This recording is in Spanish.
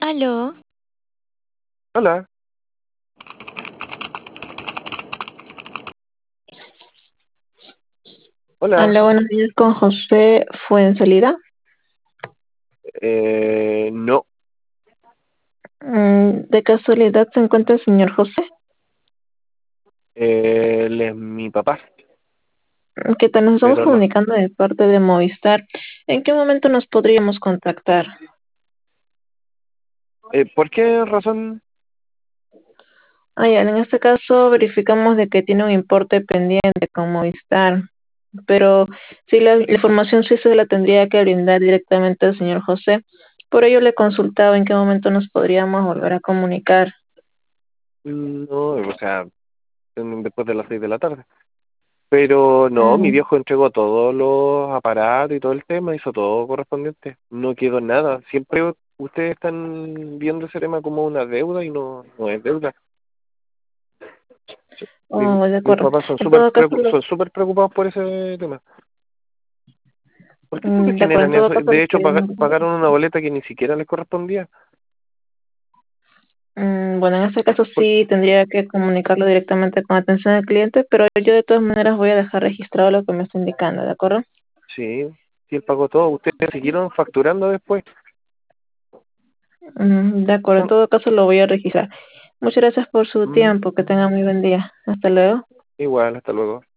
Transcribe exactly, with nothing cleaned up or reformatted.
Aló, Hola, hola. Hola, buenos días con José Fuenzalida. Eh, no, Mm, ¿De casualidad se encuentra el señor José? eh, él es mi papá, Mm, ¿Qué tal? Nos estamos pero no. comunicando de parte de Movistar. ¿En qué momento nos podríamos contactar? Eh, ¿por qué razón? Ah, ya, en este caso verificamos de que tiene un importe pendiente con Movistar, pero sí la, la información sí se la tendría que brindar directamente al señor José. Por ello le consultaba en qué momento nos podríamos volver a comunicar. No, o sea, en- después de las seis de la tarde. Pero no, mi Mm. viejo entregó todos los aparatos y todo el tema, hizo todo correspondiente. No quedó nada. Siempre ustedes están viendo ese tema como una deuda y no, no es deuda. Mi- Oh, de mis acuerdo. papás son En súper todo caso, preocu- lo- son súper preocupados por ese tema. ¿Por qué siempre mm, de acuerdo, en generan todo eso? caso De le hecho, paga- pedimos. pagaron una boleta que ni siquiera les correspondía. Mm, Bueno, en este caso sí tendría que comunicarlo directamente con atención al cliente, pero yo de todas maneras voy a dejar registrado lo que me está indicando, ¿de acuerdo? Sí, sí, él pagó todo. Ustedes siguieron facturando después. Mm, De acuerdo, en Son- todo caso lo voy a registrar. Muchas gracias por su mm, tiempo, que tenga muy buen día. Hasta luego. igual, hasta luego.